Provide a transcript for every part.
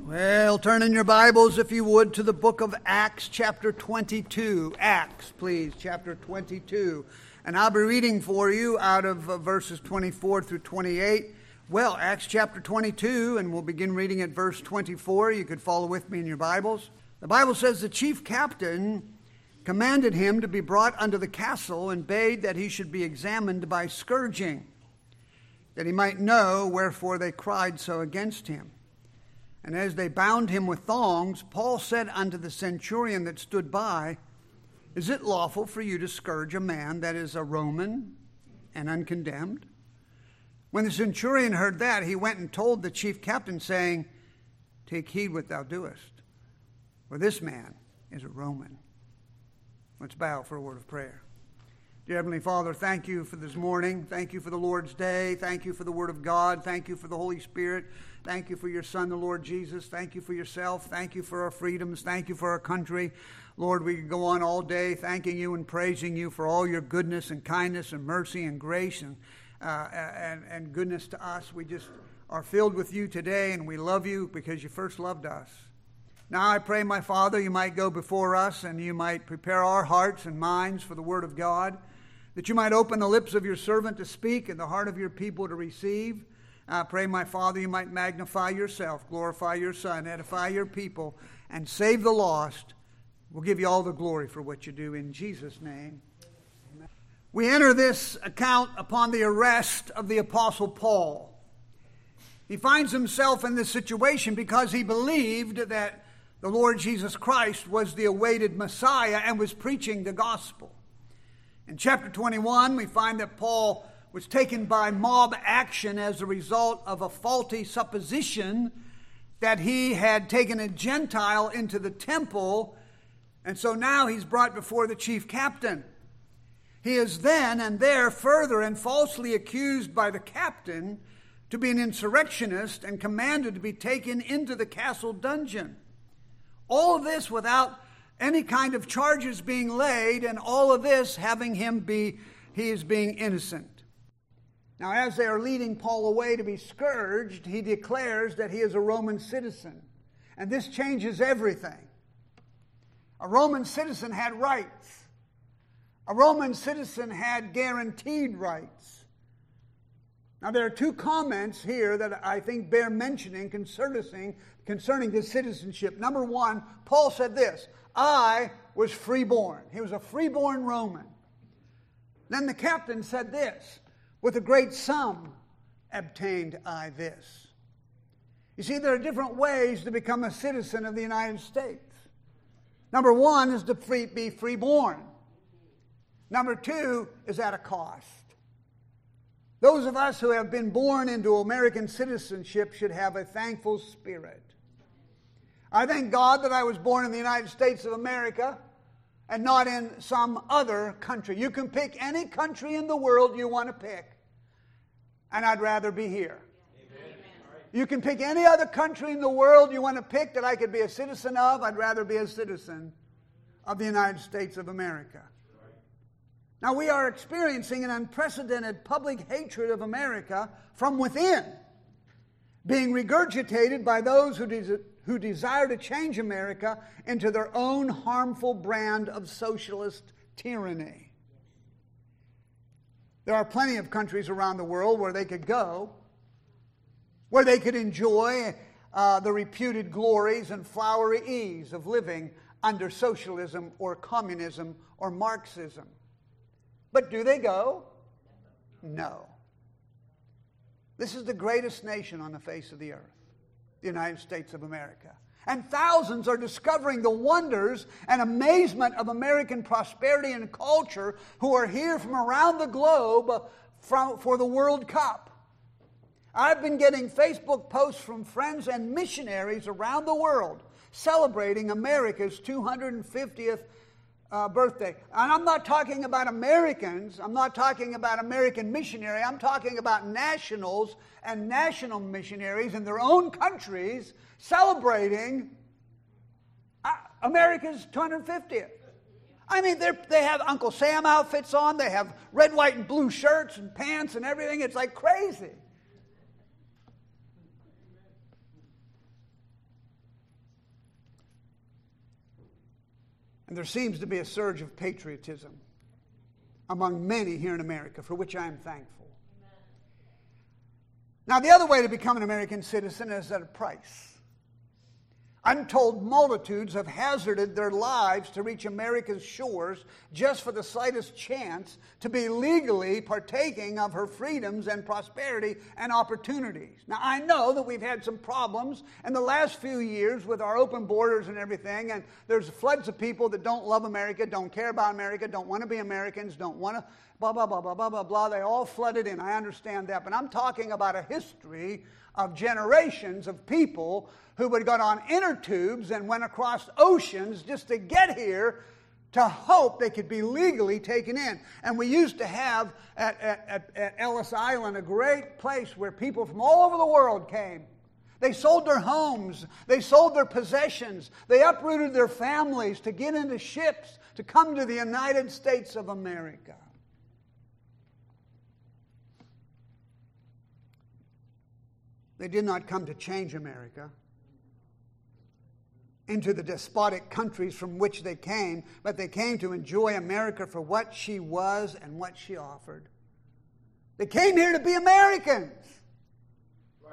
Well, turn in your Bibles, if you would, to the book of Acts, chapter 22. Acts, please, chapter 22. And I'll be reading for you out of verses 24 through 28. Well, Acts chapter 22, and we'll begin reading at verse 24. You could follow with me in your Bibles. The Bible says, the chief captain commanded him to be brought unto the castle and bade that he should be examined by scourging, that he might know wherefore they cried so against him. And as they bound him with thongs, Paul said unto the centurion that stood by, Is it lawful for you to scourge a man that is a Roman and uncondemned? When the centurion heard that, he went and told the chief captain, saying, Take heed what thou doest, for this man is a Roman. Let's bow for a word of prayer. Dear Heavenly Father, thank you for this morning. Thank you for the Lord's day. Thank you for the Word of God. Thank you for the Holy Spirit. Thank you for your Son, the Lord Jesus. Thank you for yourself. Thank you for our freedoms. Thank you for our country. Lord, we could go on all day thanking you and praising you for all your goodness and kindness and mercy and grace and goodness to us. We just are filled with you today, and we love you because you first loved us. Now I pray, my Father, you might go before us and you might prepare our hearts and minds for the Word of God, that you might open the lips of your servant to speak and the heart of your people to receive. I pray, my Father, you might magnify yourself, glorify your Son, edify your people, and save the lost. We'll give you all the glory for what you do in Jesus' name. Amen. We enter this account upon the arrest of the Apostle Paul. He finds himself in this situation because he believed that the Lord Jesus Christ was the awaited Messiah and was preaching the gospel. In chapter 21, we find that Paul was taken by mob action as a result of a faulty supposition that he had taken a Gentile into the temple, and so now he's brought before the chief captain. He is then and there further and falsely accused by the captain to be an insurrectionist and commanded to be taken into the castle dungeon. All of this without any kind of charges being laid, and all of this having he is being innocent. Now, as they are leading Paul away to be scourged, he declares that he is a Roman citizen. And this changes everything. A Roman citizen had rights. A Roman citizen had guaranteed rights. Now, there are two comments here that I think bear mentioning concerning this citizenship. Number one, Paul said this, I was freeborn. He was a freeborn Roman. Then the captain said this, with a great sum obtained I this. You see, there are different ways to become a citizen of the United States. Number one is to be freeborn. Number two is at a cost. Those of us who have been born into American citizenship should have a thankful spirit. I thank God that I was born in the United States of America and not in some other country. You can pick any country in the world you want to pick, and I'd rather be here. Amen. You can pick any other country in the world you want to pick that I could be a citizen of. I'd rather be a citizen of the United States of America. Now, we are experiencing an unprecedented public hatred of America from within, being regurgitated by those who desire to change America into their own harmful brand of socialist tyranny. There are plenty of countries around the world where they could go, where they could enjoy the reputed glories and flowery ease of living under socialism or communism or Marxism. But do they go? No. This is the greatest nation on the face of the earth, the United States of America. And thousands are discovering the wonders and amazement of American prosperity and culture who are here from around the globe for the World Cup. I've been getting Facebook posts from friends and missionaries around the world celebrating America's 250th birthday. And I'm not talking about Americans. I'm not talking about American missionary. I'm talking about nationals and national missionaries in their own countries celebrating America's 250th. I mean, they have Uncle Sam outfits on. They have red, white, and blue shirts and pants and everything. It's like crazy. And there seems to be a surge of patriotism among many here in America, for which I am thankful. Amen. Now, the other way to become an American citizen is at a price. Untold multitudes have hazarded their lives to reach America's shores just for the slightest chance to be legally partaking of her freedoms and prosperity and opportunities. Now, I know that we've had some problems in the last few years with our open borders and everything, and there's floods of people that don't love America, don't care about America, don't want to be Americans, don't want to blah, blah, blah, blah, blah, blah, blah. They all flooded in. I understand that. But I'm talking about a history of generations of people who would go on inner tubes and went across oceans just to get here to hope they could be legally taken in. And we used to have at Ellis Island a great place where people from all over the world came. They sold their homes. They sold their possessions. They uprooted their families to get into ships to come to the United States of America. They did not come to change America into the despotic countries from which they came, but they came to enjoy America for what she was and what she offered. They came here to be Americans. Right.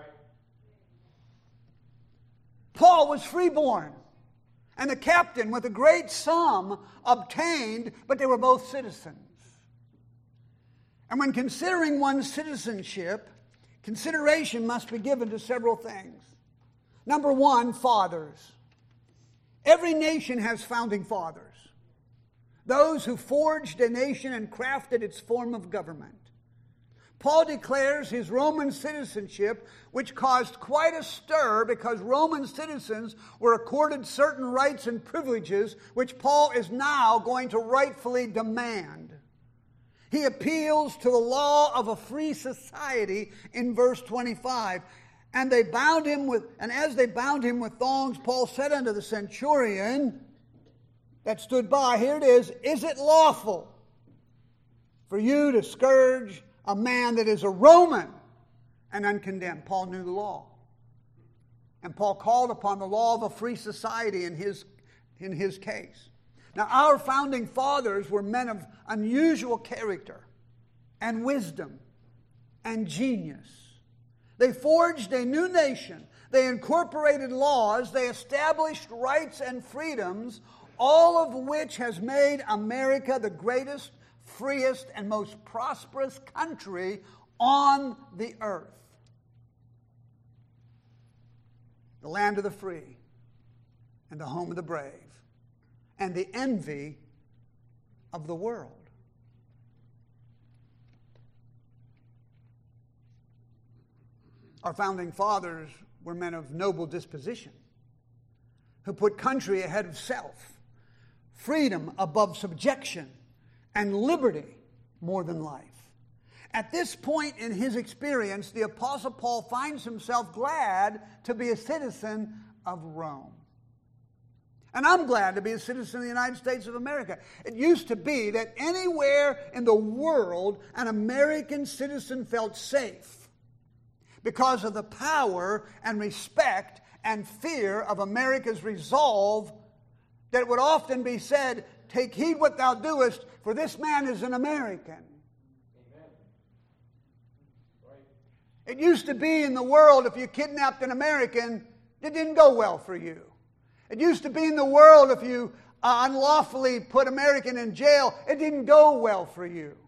Paul was freeborn, and the captain with a great sum obtained, but they were both citizens. And when considering one's citizenship, consideration must be given to several things. Number one, fathers. Every nation has founding fathers, those who forged a nation and crafted its form of government. Paul declares his Roman citizenship, which caused quite a stir because Roman citizens were accorded certain rights and privileges which Paul is now going to rightfully demand. He appeals to the law of a free society in verse 25. And as they bound him with thongs, Paul said unto the centurion that stood by, here it is it lawful for you to scourge a man that is a Roman and uncondemned? Paul knew the law. And Paul called upon the law of a free society in his case. Now, our founding fathers were men of unusual character and wisdom and genius. They forged a new nation. They incorporated laws. They established rights and freedoms, all of which has made America the greatest, freest, and most prosperous country on the earth. The land of the free and the home of the brave and the envy of the world. Our founding fathers were men of noble disposition who put country ahead of self, freedom above subjection, and liberty more than life. At this point in his experience, the Apostle Paul finds himself glad to be a citizen of Rome. And I'm glad to be a citizen of the United States of America. It used to be that anywhere in the world an American citizen felt safe because of the power and respect and fear of America's resolve, that it would often be said, take heed what thou doest, for this man is an American. Amen. Right. It used to be in the world, if you kidnapped an American, it didn't go well for you. It used to be in the world, if you unlawfully put American in jail, it didn't go well for you.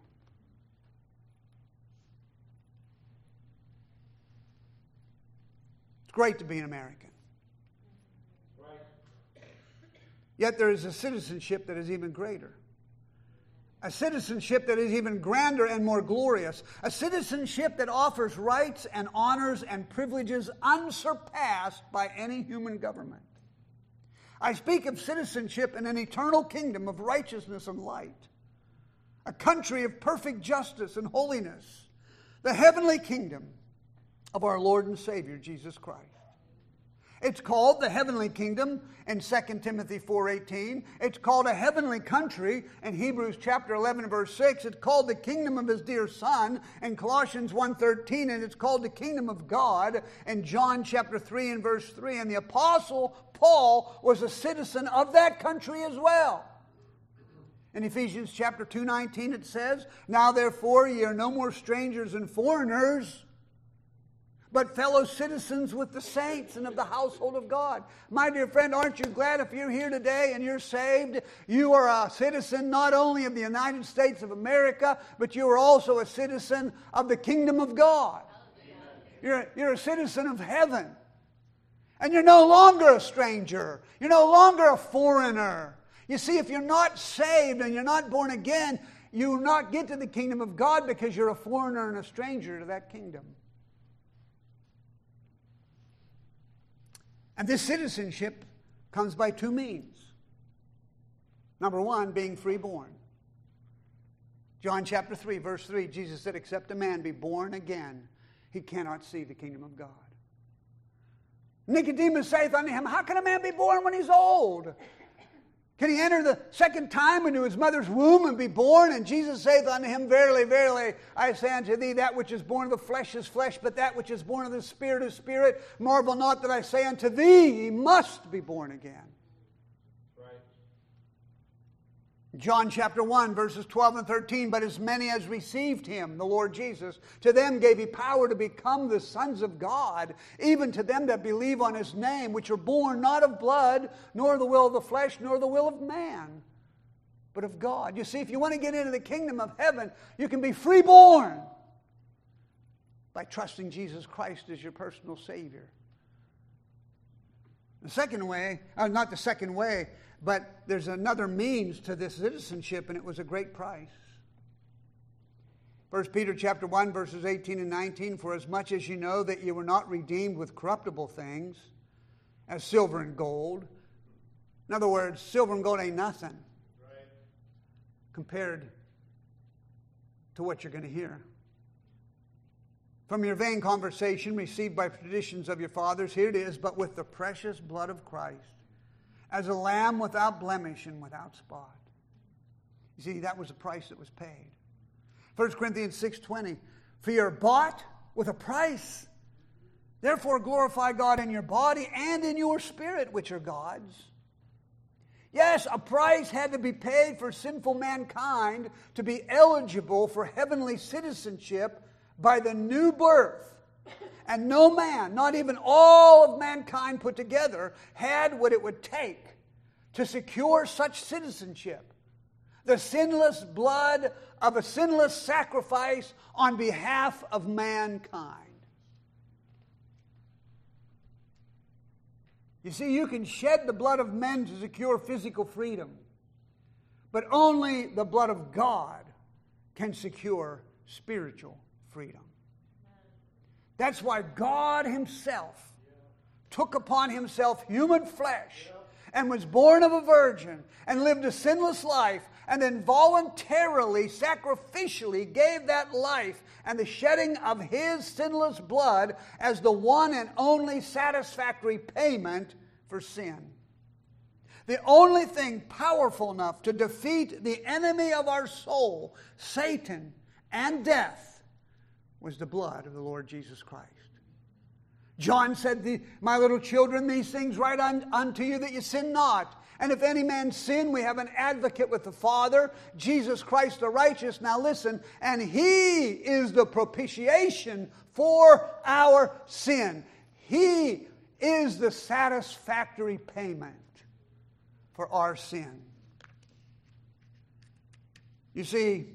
It's great to be an American. Right. Yet there is a citizenship that is even greater. A citizenship that is even grander and more glorious. A citizenship that offers rights and honors and privileges unsurpassed by any human government. I speak of citizenship in an eternal kingdom of righteousness and light. A country of perfect justice and holiness. The heavenly kingdom of our Lord and Savior, Jesus Christ. It's called the heavenly kingdom in 2 Timothy 4:18. It's called a heavenly country in Hebrews chapter 11 verse 6. It's called the kingdom of his dear Son in Colossians 1:13. And it's called the kingdom of God in John chapter 3 and verse 3. And the Apostle Paul was a citizen of that country as well. In Ephesians chapter 2:19 it says, "Now therefore ye are no more strangers and foreigners, but fellow citizens with the saints and of the household of God." My dear friend, aren't you glad if you're here today and you're saved? You are a citizen not only of the United States of America, but you are also a citizen of the kingdom of God. You're a citizen of heaven. And you're no longer a stranger. You're no longer a foreigner. You see, if you're not saved and you're not born again, you will not get to the kingdom of God because you're a foreigner and a stranger to that kingdom. And this citizenship comes by two means. Number one, being freeborn. John chapter 3, verse 3, Jesus said, "Except a man be born again, he cannot see the kingdom of God." Nicodemus saith unto him, "How can a man be born when he's old? Can he enter the second time into his mother's womb and be born?" And Jesus saith unto him, "Verily, verily, I say unto thee, that which is born of the flesh is flesh, but that which is born of the Spirit is spirit. Marvel not that I say unto thee, ye must be born again." John chapter 1, verses 12 and 13, "But as many as received him," the Lord Jesus, "to them gave he power to become the sons of God, even to them that believe on his name, which are born not of blood, nor the will of the flesh, nor the will of man, but of God." You see, if you want to get into the kingdom of heaven, you can be freeborn by trusting Jesus Christ as your personal Savior. The second way, not the second way, but there's another means to this citizenship, and it was a great price. 1 Peter chapter 1, verses 18 and 19, "For as much as you know that you were not redeemed with corruptible things, as silver and gold." In other words, silver and gold ain't nothing compared to what you're going to hear. "From your vain conversation received by traditions of your fathers, here it is, but with the precious blood of Christ, as a lamb without blemish and without spot." You see, that was the price that was paid. 1 Corinthians 6:20, "For you are bought with a price. Therefore glorify God in your body and in your spirit, which are God's." Yes, a price had to be paid for sinful mankind to be eligible for heavenly citizenship by the new birth. And no man, not even all of mankind put together, had what it would take to secure such citizenship. The sinless blood of a sinless sacrifice on behalf of mankind. You see, you can shed the blood of men to secure physical freedom, but only the blood of God can secure spiritual freedom. That's why God himself took upon himself human flesh and was born of a virgin and lived a sinless life and then voluntarily, sacrificially gave that life and the shedding of his sinless blood as the one and only satisfactory payment for sin. The only thing powerful enough to defeat the enemy of our soul, Satan and death, was the blood of the Lord Jesus Christ. John said, "My little children, these things write unto you that you sin not. And if any man sin, we have an advocate with the Father, Jesus Christ the righteous." Now listen, "and he is the propitiation for our sin." He is the satisfactory payment for our sin. You see,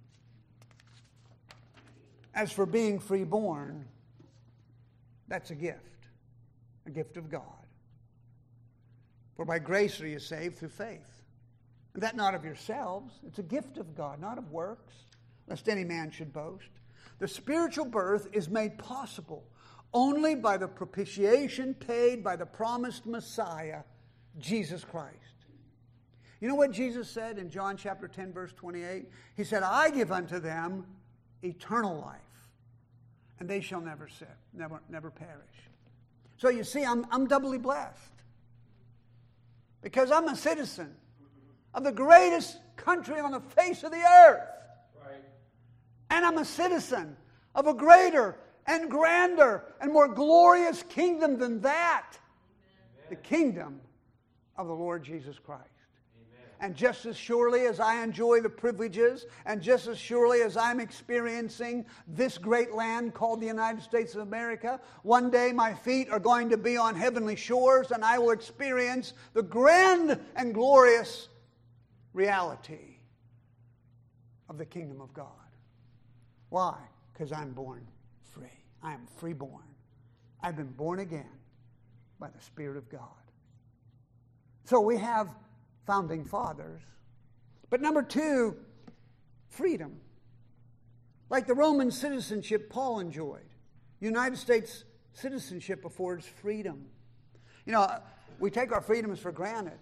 as for being freeborn, that's a gift of God. "For by grace are you saved through faith. And that not of yourselves, it's a gift of God, not of works, lest any man should boast." The spiritual birth is made possible only by the propitiation paid by the promised Messiah, Jesus Christ. You know what Jesus said in John chapter 10, verse 28? He said, "I give unto them eternal life, and they shall never perish." So you see, I'm doubly blessed because I'm a citizen of the greatest country on the face of the earth. Right. And I'm a citizen of a greater and grander and more glorious kingdom than that. Amen. The kingdom of the Lord Jesus Christ. Amen. And just as surely as I enjoy the privileges, and just as surely as I'm experiencing this great land called the United States of America, one day my feet are going to be on heavenly shores and I will experience the grand and glorious reality of the kingdom of God. Why? Because I'm born free. I am freeborn. I've been born again by the Spirit of God. So we have founding fathers. But number two, freedom. Like the Roman citizenship Paul enjoyed. United States citizenship affords freedom. You know, we take our freedoms for granted.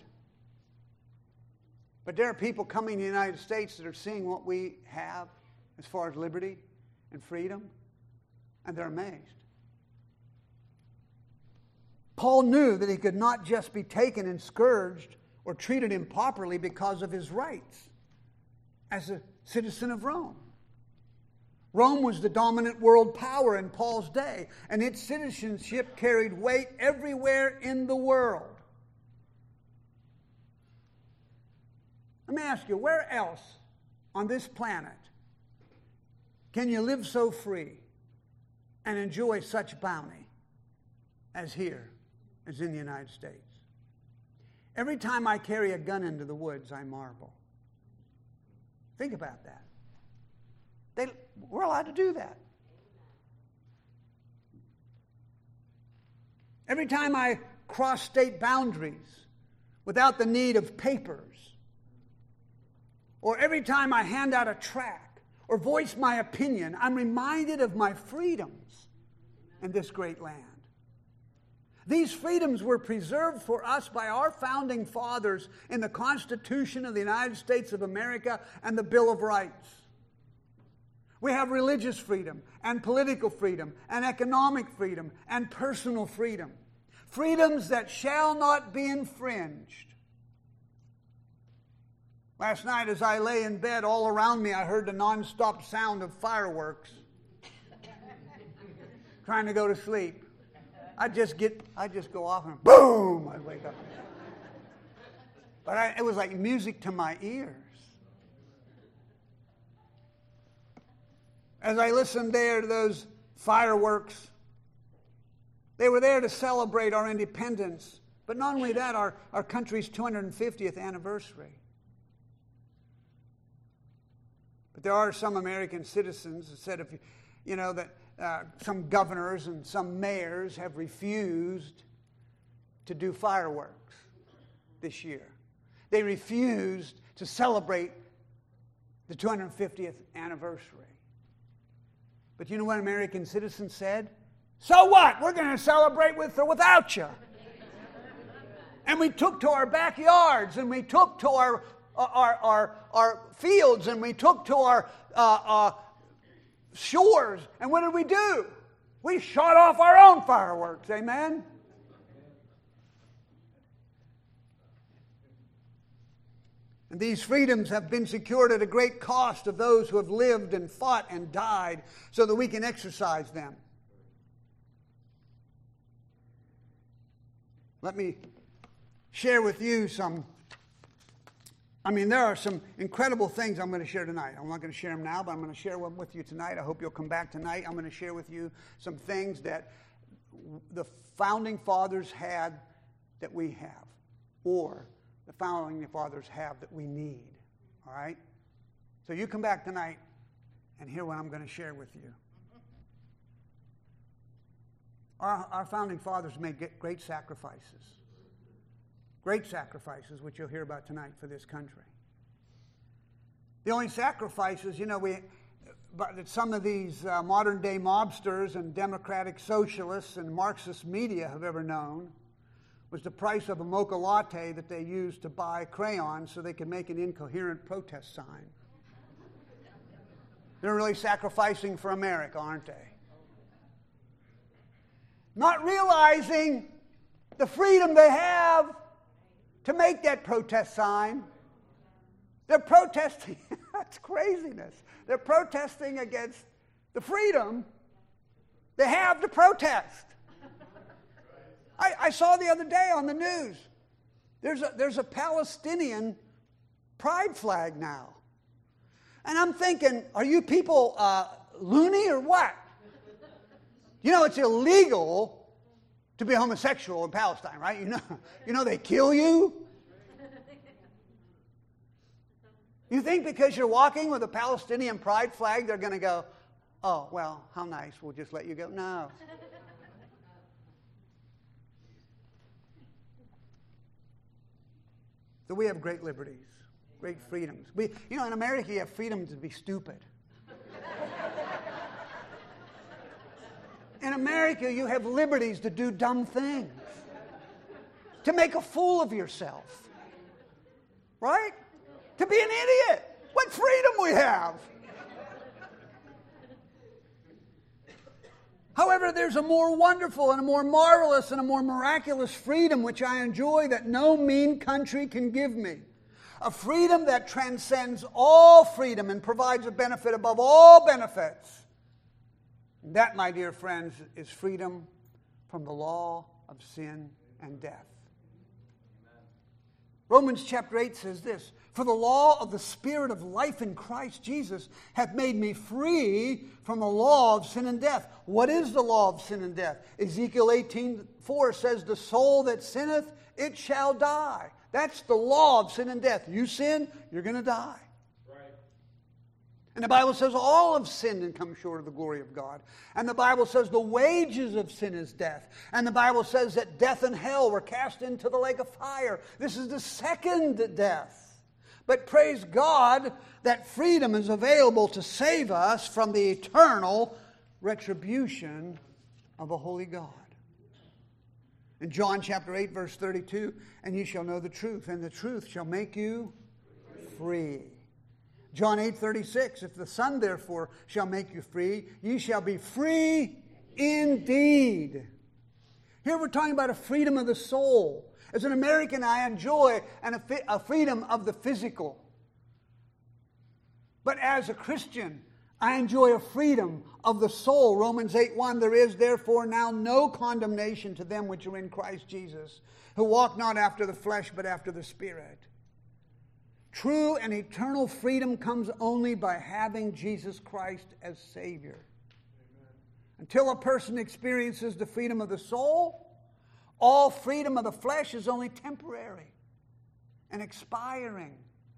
But there are people coming to the United States that are seeing what we have as far as liberty and freedom, and they're amazed. Paul knew that he could not just be taken and scourged or treated improperly because of his rights as a citizen of Rome. Rome was the dominant world power in Paul's day, and its citizenship carried weight everywhere in the world. Let me ask you, where else on this planet can you live so free and enjoy such bounty as here, as in the United States? Every time I carry a gun into the woods, I marvel. Think about that. We're allowed to do that. Every time I cross state boundaries without the need of papers, or every time I hand out a tract or voice my opinion, I'm reminded of my freedoms in this great land. These freedoms were preserved for us by our founding fathers in the Constitution of the United States of America and the Bill of Rights. We have religious freedom and political freedom and economic freedom and personal freedom. Freedoms that shall not be infringed. Last night as I lay in bed, all around me I heard the nonstop sound of fireworks. Trying to go to sleep. I just go off and boom, I wake up. But it was like music to my ears. As I listened there to those fireworks, they were there to celebrate our independence. But not only that, our country's 250th anniversary. But there are some American citizens that said, some governors and some mayors have refused to do fireworks this year. They refused to celebrate the 250th anniversary. But you know what American citizens said? So what? We're going to celebrate with or without you. And we took to our backyards, and we took to our fields, and we took to our shores. And what did we do? We shot off our own fireworks. Amen? And these freedoms have been secured at a great cost of those who have lived and fought and died so that we can exercise them. Let me share with you there are some incredible things I'm going to share tonight. I'm not going to share them now, but I'm going to share them with you tonight. I hope you'll come back tonight. I'm going to share with you some things that the founding fathers had that we have, or the founding fathers have that we need. All right? So you come back tonight and hear what I'm going to share with you. Our founding fathers made great sacrifices. Great sacrifices, which you'll hear about tonight for this country. The only sacrifices, that some of these modern-day mobsters and democratic socialists and Marxist media have ever known was the price of a mocha latte that they used to buy crayons so they could make an incoherent protest sign. They're really sacrificing for America, aren't they? Not realizing the freedom they have to make that protest sign. They're protesting. That's craziness. They're protesting against the freedom they have to protest. I saw the other day on the news, there's a Palestinian pride flag now. And I'm thinking, are you people loony or what? You know, it's illegal to be homosexual in Palestine, right? You know they kill you. You think because you're walking with a Palestinian pride flag, they're going to go, oh, well, how nice, we'll just let you go. No. So we have great liberties, great freedoms. In America, you have freedom to be stupid. In America, you have liberties to do dumb things, to make a fool of yourself, right? To be an idiot. What freedom we have. However, there's a more wonderful and a more marvelous and a more miraculous freedom which I enjoy that no mean country can give me. A freedom that transcends all freedom and provides a benefit above all benefits. That, my dear friends, is freedom from the law of sin and death. Romans chapter 8 says this, for the law of the Spirit of life in Christ Jesus hath made me free from the law of sin and death. What is the law of sin and death? Ezekiel 18:4 says, the soul that sinneth, it shall die. That's the law of sin and death. You sin, you're going to die. And the Bible says all have sinned and come short of the glory of God. And the Bible says the wages of sin is death. And the Bible says that death and hell were cast into the lake of fire. This is the second death. But praise God that freedom is available to save us from the eternal retribution of a holy God. In John chapter 8 verse 32, and ye shall know the truth, and the truth shall make you free. John 8:36, if the Son therefore shall make you free, ye shall be free indeed. Here we're talking about a freedom of the soul. As an American, I enjoy a freedom of the physical. But as a Christian, I enjoy a freedom of the soul. Romans 8:1, there is therefore now no condemnation to them which are in Christ Jesus, who walk not after the flesh, but after the Spirit. True and eternal freedom comes only by having Jesus Christ as Savior. Amen. Until a person experiences the freedom of the soul, all freedom of the flesh is only temporary and expiring.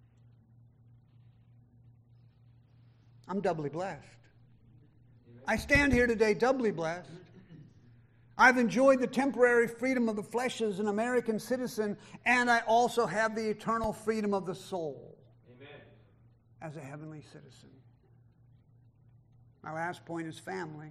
I'm doubly blessed. I stand here today doubly blessed. I've enjoyed the temporary freedom of the flesh as an American citizen, and I also have the eternal freedom of the soul. Amen. As a heavenly citizen. My last point is family.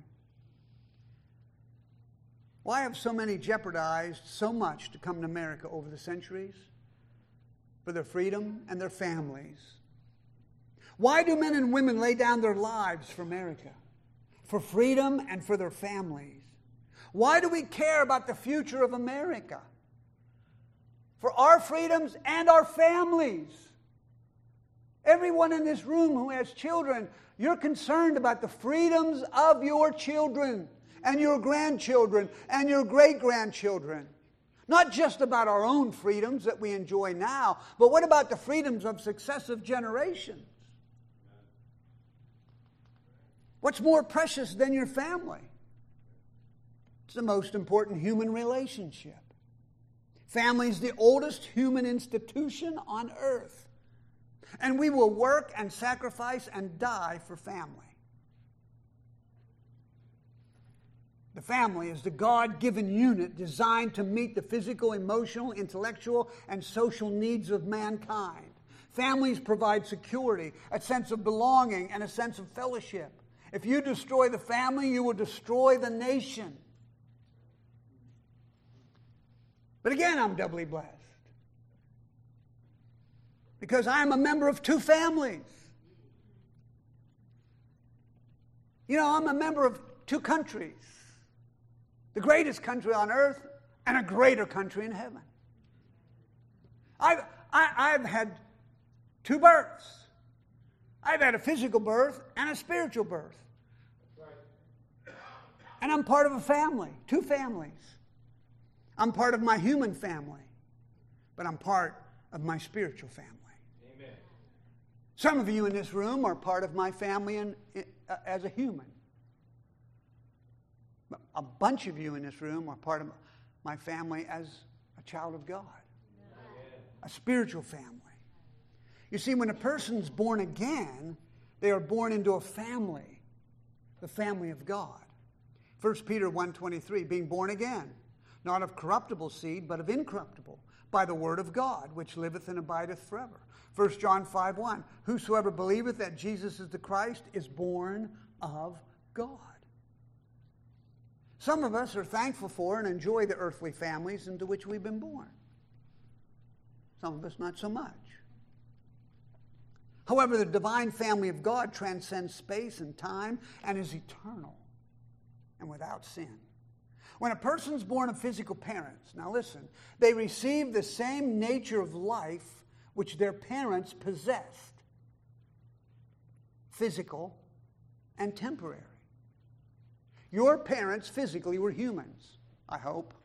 Why have so many jeopardized so much to come to America over the centuries? For their freedom and their families. Why do men and women lay down their lives for America? For freedom and for their families. Why do we care about the future of America? For our freedoms and our families. Everyone in this room who has children, you're concerned about the freedoms of your children and your grandchildren and your great-grandchildren. Not just about our own freedoms that we enjoy now, but what about the freedoms of successive generations? What's more precious than your family? It's the most important human relationship. Family is the oldest human institution on earth. And we will work and sacrifice and die for family. The family is the God-given unit designed to meet the physical, emotional, intellectual, and social needs of mankind. Families provide security, a sense of belonging, and a sense of fellowship. If you destroy the family, you will destroy the nation. But again, I'm doubly blessed. Because I'm a member of two families. You know, I'm a member of two countries. The greatest country on earth and a greater country in heaven. I've had two births. I've had a physical birth and a spiritual birth. And I'm part of a family, two families. I'm part of my human family, but I'm part of my spiritual family. Amen. Some of you in this room are part of my family as a human. A bunch of you in this room are part of my family as a child of God. A spiritual family. You see, when a person's born again, they are born into a family, the family of God. 1 Peter 1:23, being born again, not of corruptible seed, but of incorruptible, by the word of God, which liveth and abideth forever. 1 John 5:1, whosoever believeth that Jesus is the Christ is born of God. Some of us are thankful for and enjoy the earthly families into which we've been born. Some of us not so much. However, the divine family of God transcends space and time and is eternal and without sin. When a person's born of physical parents, now listen, they receive the same nature of life which their parents possessed. Physical and temporary. Your parents physically were humans, I hope.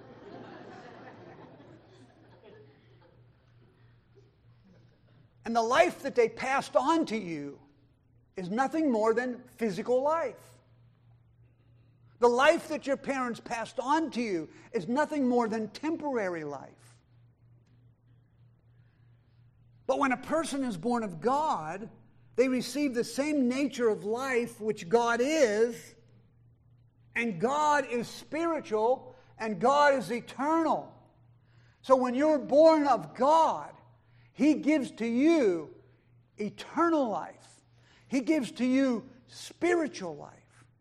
And the life that they passed on to you is nothing more than physical life. The life that your parents passed on to you is nothing more than temporary life. But when a person is born of God, they receive the same nature of life which God is, and God is spiritual, and God is eternal. So when you're born of God, He gives to you eternal life. He gives to you spiritual life.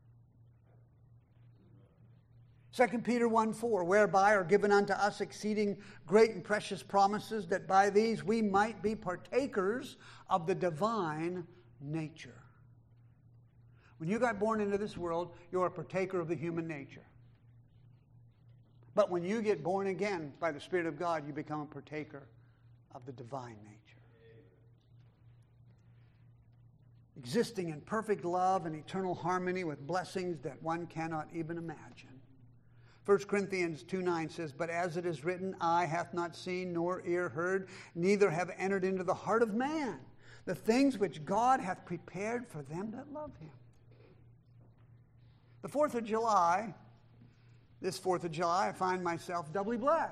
2 Peter 1:4, whereby are given unto us exceeding great and precious promises, that by these we might be partakers of the divine nature. When you got born into this world, you're a partaker of the human nature. But when you get born again by the Spirit of God, you become a partaker of the divine nature. Existing in perfect love and eternal harmony with blessings that one cannot even imagine. 1 Corinthians 2:9 says, but as it is written, eye hath not seen, nor ear heard, neither have entered into the heart of man the things which God hath prepared for them that love Him. The 4th of July, this 4th of July, I find myself doubly blessed.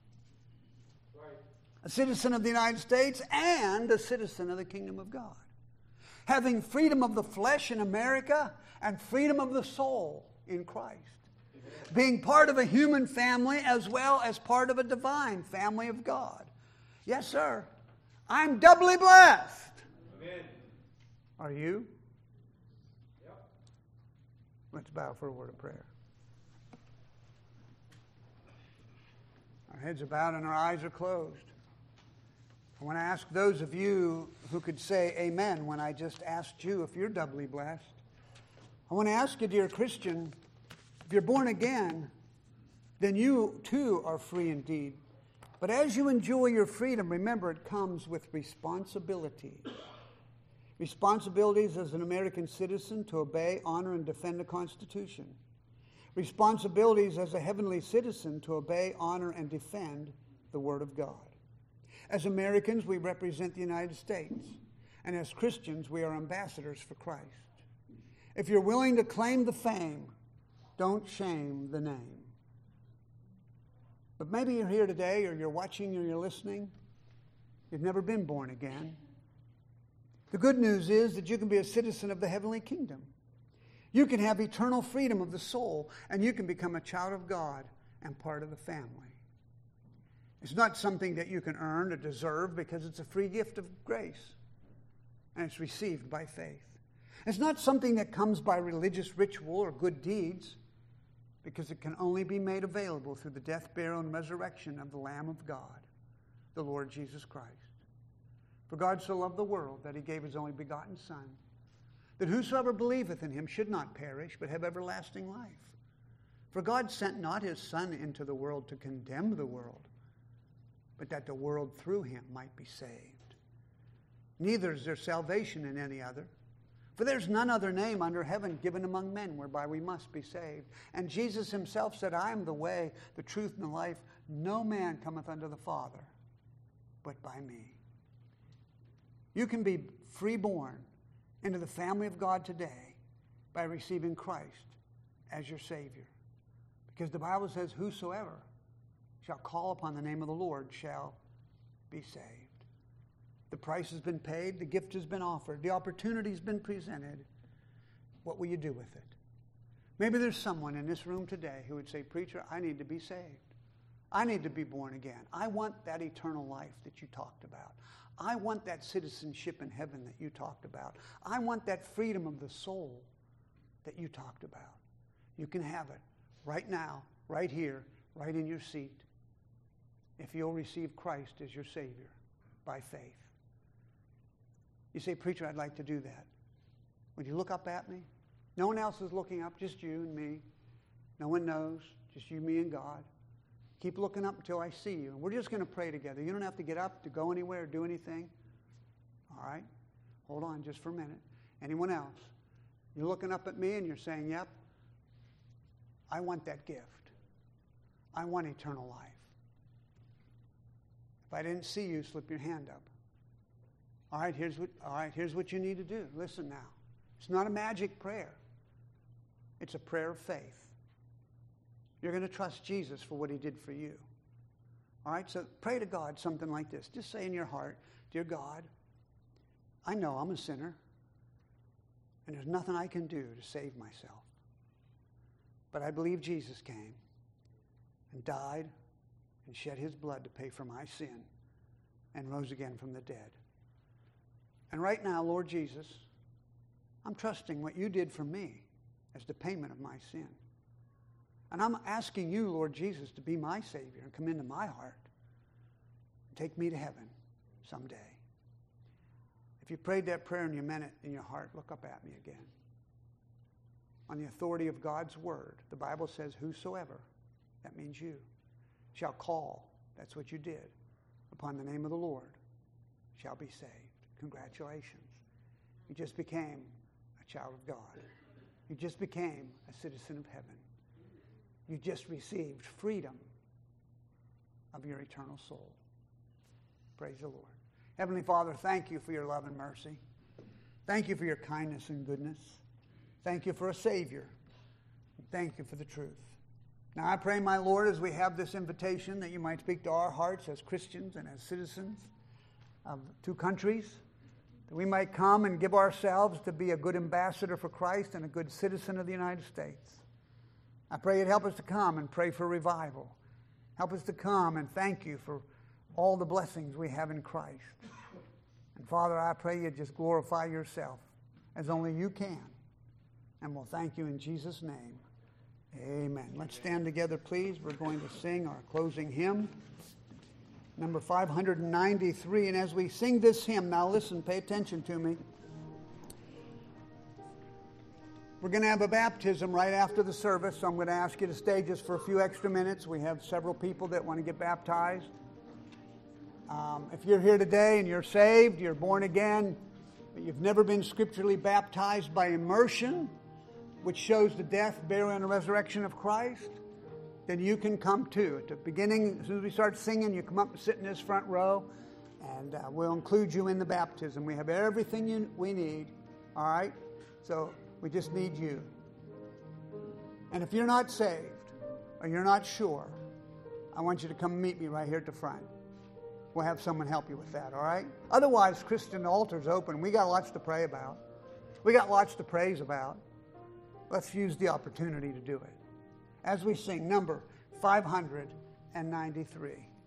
A citizen of the United States and a citizen of the kingdom of God. Having freedom of the flesh in America and freedom of the soul in Christ. Being part of a human family as well as part of a divine family of God. Yes, sir. I'm doubly blessed. Amen. Are you? Yep. Let's bow for a word of prayer. Our heads are bowed and our eyes are closed. I want to ask those of you who could say amen when I just asked you if you're doubly blessed. I want to ask you, dear Christian, if you're born again, then you too are free indeed. But as you enjoy your freedom, remember it comes with responsibility. Responsibilities as an American citizen to obey, honor, and defend the Constitution. Responsibilities as a heavenly citizen to obey, honor, and defend the Word of God. As Americans, we represent the United States. And as Christians, we are ambassadors for Christ. If you're willing to claim the fame, don't shame the name. But maybe you're here today, or you're watching, or you're listening. You've never been born again. The good news is that you can be a citizen of the heavenly kingdom. You can have eternal freedom of the soul, and you can become a child of God and part of the family. It's not something that you can earn or deserve, because it's a free gift of grace, and it's received by faith. It's not something that comes by religious ritual or good deeds, because it can only be made available through the death, burial, and resurrection of the Lamb of God, the Lord Jesus Christ. For God so loved the world that He gave His only begotten Son, that whosoever believeth in Him should not perish, but have everlasting life. For God sent not His Son into the world to condemn the world, but that the world through Him might be saved. Neither is there salvation in any other, for there's none other name under heaven given among men whereby we must be saved. And Jesus Himself said, I am the way, the truth, and the life. No man cometh unto the Father but by me. You can be freeborn into the family of God today by receiving Christ as your Savior. Because the Bible says, whosoever shall call upon the name of the Lord shall be saved. The price has been paid. The gift has been offered. The opportunity has been presented. What will you do with it? Maybe there's someone in this room today who would say, preacher, I need to be saved. I need to be born again. I want that eternal life that you talked about. I want that citizenship in heaven that you talked about. I want that freedom of the soul that you talked about. You can have it right now, right here, right in your seat, if you'll receive Christ as your Savior by faith. You say, preacher, I'd like to do that. Would you look up at me? No one else is looking up, just you and me. No one knows, just you, me, and God. Keep looking up until I see you. And we're just going to pray together. You don't have to get up to go anywhere or do anything. All right? Hold on just for a minute. Anyone else? You're looking up at me and you're saying, yep, I want that gift. I want eternal life. If I didn't see you, slip your hand up. All right, here's what you need to do. Listen now. It's not a magic prayer. It's a prayer of faith. You're going to trust Jesus for what he did for you. All right, so pray to God something like this. Just say in your heart, dear God, I know I'm a sinner, and there's nothing I can do to save myself. But I believe Jesus came and died and shed his blood to pay for my sin and rose again from the dead. And right now, Lord Jesus, I'm trusting what you did for me as the payment of my sin. And I'm asking you, Lord Jesus, to be my Savior and come into my heart and take me to heaven someday. If you prayed that prayer and you meant it in your heart, look up at me again. On the authority of God's word, the Bible says, whosoever, that means you, shall call, that's what you did, upon the name of the Lord, shall be saved. Congratulations. You just became a child of God. You just became a citizen of heaven. You just received freedom of your eternal soul. Praise the Lord. Heavenly Father, thank you for your love and mercy. Thank you for your kindness and goodness. Thank you for a Savior. Thank you for the truth. Now I pray, my Lord, as we have this invitation, that you might speak to our hearts as Christians and as citizens of two countries, that we might come and give ourselves to be a good ambassador for Christ and a good citizen of the United States. I pray you'd help us to come and pray for revival. Help us to come and thank you for all the blessings we have in Christ. And Father, I pray you'd just glorify yourself as only you can. And we'll thank you in Jesus' name. Amen. Let's stand together, please. We're going to sing our closing hymn, number 593. And as we sing this hymn, now listen, pay attention to me. We're going to have a baptism right after the service, so I'm going to ask you to stay just for a few extra minutes. We have several people that want to get baptized. If you're here today and you're saved, you're born again, but you've never been scripturally baptized by immersion, which shows the death, burial, and resurrection of Christ, then you can come too. At the beginning, as soon as we start singing, you come up and sit in this front row, and we'll include you in the baptism. We have everything we need, all right? So we just need you. And if you're not saved or you're not sure, I want you to come meet me right here at the front. We'll have someone help you with that, all right? Otherwise, Christian altar's open. We got lots to pray about. We got lots to praise about. Let's use the opportunity to do it. As we sing number 593.